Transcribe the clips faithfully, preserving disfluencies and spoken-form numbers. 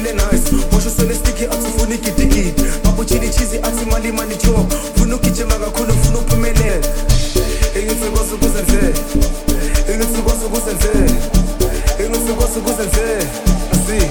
bile nice Mosho sone sticky athi funa igidigidi Babo chili cheesy athi mali mali chop Funa ukugijima kakhulu funa uphumelele Engithi kwazi ukuzenzela Engithi kwazi ukuzenzela Engithi kwazi ukuzenzela Asi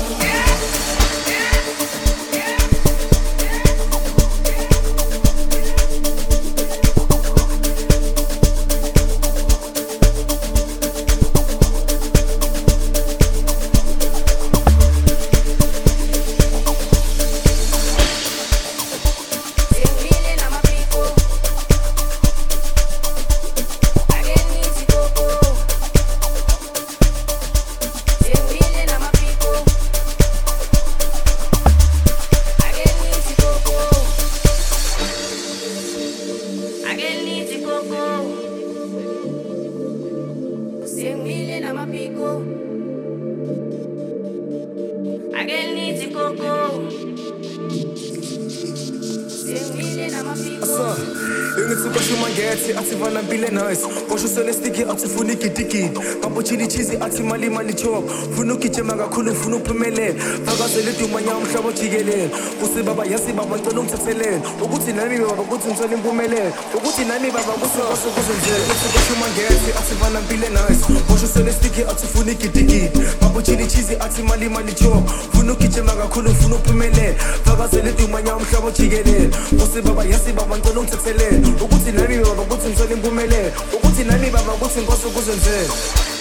Engithi kwasho mangethi athi vana bile nice Kwasho sone sticky athi funa igidigidi Babo chili cheesy athi mali mali chop Funa ukugijima kakhulu funa uphumelele Fakazela idumanya umhlaba jikelele Kusi baba yasi baba ngicela ungithethelele Ukuthi nami baba ukuthi ngithola impumelelo Ukuthi nami baba ukuthi kwazi ukuzenzela Engithi kwasho mangethi athi vana bile nice Kwasho sone sticky athi funa igidigidi Babo chili cheesy athi mali mali chop Funa ukugijima kakhulu funa uphumelele Fakazela idumanya umhlaba jikelele Kusi baba yasi baba ngicela ungithethelele ukuthi nami baba ukuthi ngithola impumelelo ukuthi nami baba ukuthi ngikwazi ukuzenzela